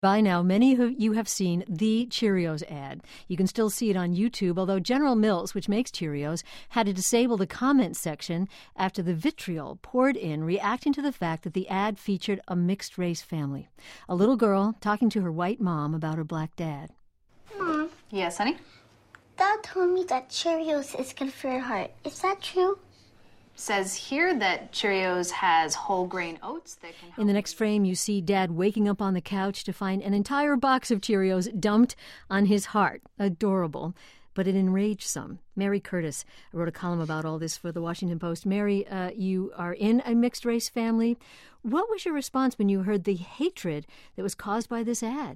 By now, many of you have seen the Cheerios ad. You can still see it on YouTube, although General Mills, which makes Cheerios, had to disable the comments section after the vitriol poured in, reacting to the fact that the ad featured a mixed-race family. A little girl talking to her white mom about her black dad. Mom. Yes, honey? Dad told me that Cheerios is good for your heart. Is that true? Says here that Cheerios has whole grain oats that can help. In the next frame, you see Dad waking up on the couch to find an entire box of Cheerios dumped on his heart. Adorable. But it enraged some. Mary Curtis wrote a column about all this for the Washington Post. Mary, you are in a mixed-race family. What was your response when you heard the hatred that was caused by this ad?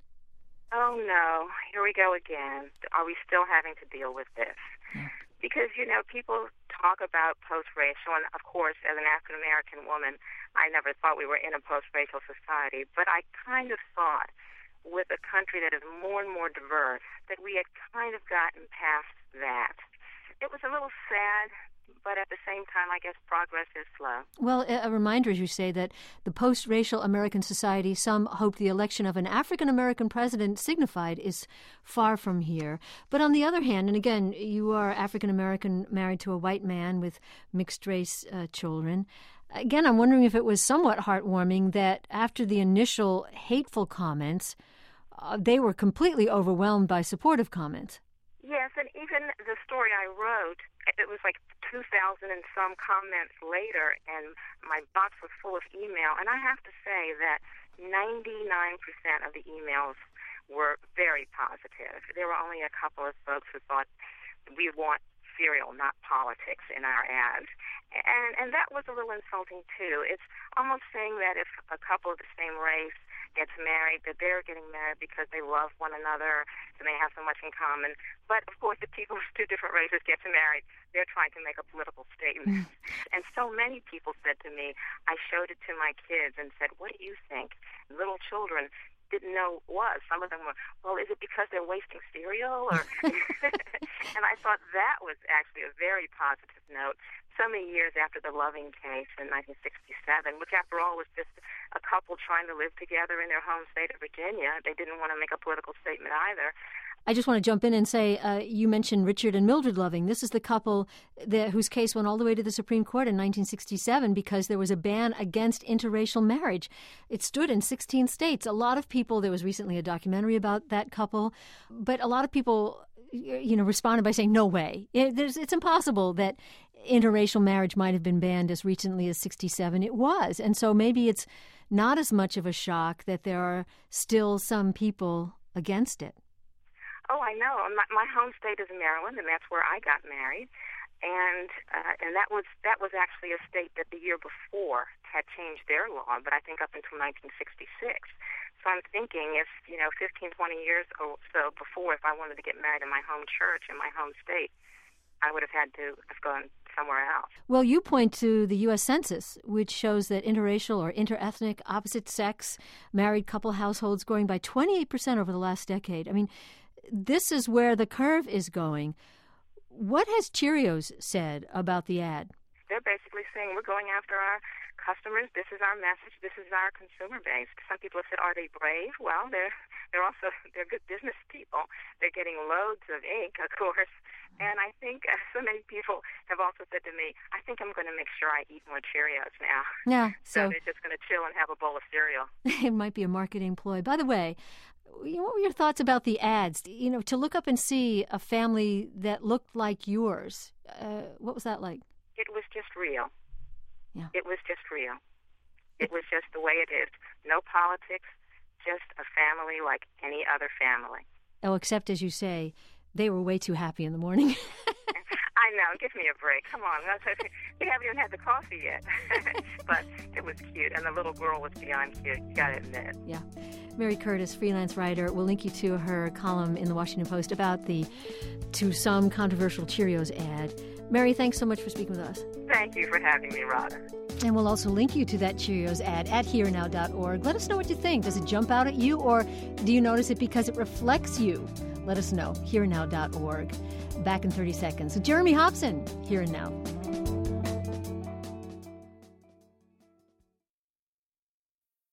Oh, no. Here we go again. Are we still having to deal with this? Yeah. Because, people talk about post-racial, and of course, as an African-American woman, I never thought we were in a post-racial society, but I kind of thought with a country that is more and more diverse that we had kind of gotten past that. It was a little sad, but at the same time, I guess progress is slow. Well, a reminder, as you say, that the post-racial American society some hope the election of an African-American president signified is far from here. But on the other hand, and again, you are African-American married to a white man with mixed-race children. Again, I'm wondering if it was somewhat heartwarming that after the initial hateful comments, they were completely overwhelmed by supportive comments. Yes, and even the story I wrote, it was like 2,000 and some comments later, and my box was full of email. And I have to say that 99% of the emails were very positive. There were only a couple of folks who thought we want cereal, not politics, in our ads. And that was a little insulting, too. It's almost saying that if a couple of the same race gets married, that they're getting married because they love one another and they have so much in common. But, of course, the people with two different races get married. They're trying to make a political statement. And so many people said to me, I showed it to my kids and said, what do you think? Little children didn't know what it was. Some of them were, well, is it because they're wasting cereal? Or And I thought that was actually a very positive note. So many years after the Loving case in 1967, which after all was just a couple trying to live together in their home state of Virginia. They didn't want to make a political statement either. I just want to jump in and say, you mentioned Richard and Mildred Loving. This is the couple whose case went all the way to the Supreme Court in 1967 because there was a ban against interracial marriage. It stood in 16 states. A lot of people, there was recently a documentary about that couple, but a lot of people, responded by saying, no way. It's impossible that interracial marriage might have been banned as recently as 67. It was. And so maybe it's not as much of a shock that there are still some people against it. Oh, I know. My home state is Maryland, and that's where I got married. And that was actually a state that the year before had changed their law, but I think up until 1966. So I'm thinking if, 15, 20 years or so before, if I wanted to get married in my home church in my home state, I would have had to have gone somewhere else. Well, you point to the U.S. Census, which shows that interracial or interethnic, opposite-sex, married couple households growing by 28% over the last decade. I mean, this is where the curve is going. What has Cheerios said about the ad? They're basically saying we're going after our customers. This is our message. This is our consumer base. Some people have said, are they brave? Well, they're good business people. They're getting loads of ink, of course. And I think so many people have also said to me, I think I'm going to make sure I eat more Cheerios now. Yeah. So they're just going to chill and have a bowl of cereal. It might be a marketing ploy. By the way, what were your thoughts about the ads? To look up and see a family that looked like yours, what was that like? It was just real. Yeah. It was just real. It was just the way it is. No politics, just a family like any other family. Oh, except, as you say, they were way too happy in the morning. I know. Give me a break. Come on. We haven't even had the coffee yet. But it was cute, and the little girl was beyond cute. You got to admit. Yeah. Mary Curtis, freelance writer. We'll link you to her column in the Washington Post about the, to some, controversial Cheerios ad. Mary, thanks so much for speaking with us. Thank you for having me, Rhoda. And we'll also link you to that Cheerios ad at herenow.org. Let us know what you think. Does it jump out at you, or do you notice it because it reflects you? Let us know. herenow.org. Back in 30 seconds. Jeremy Hobson, Here and Now.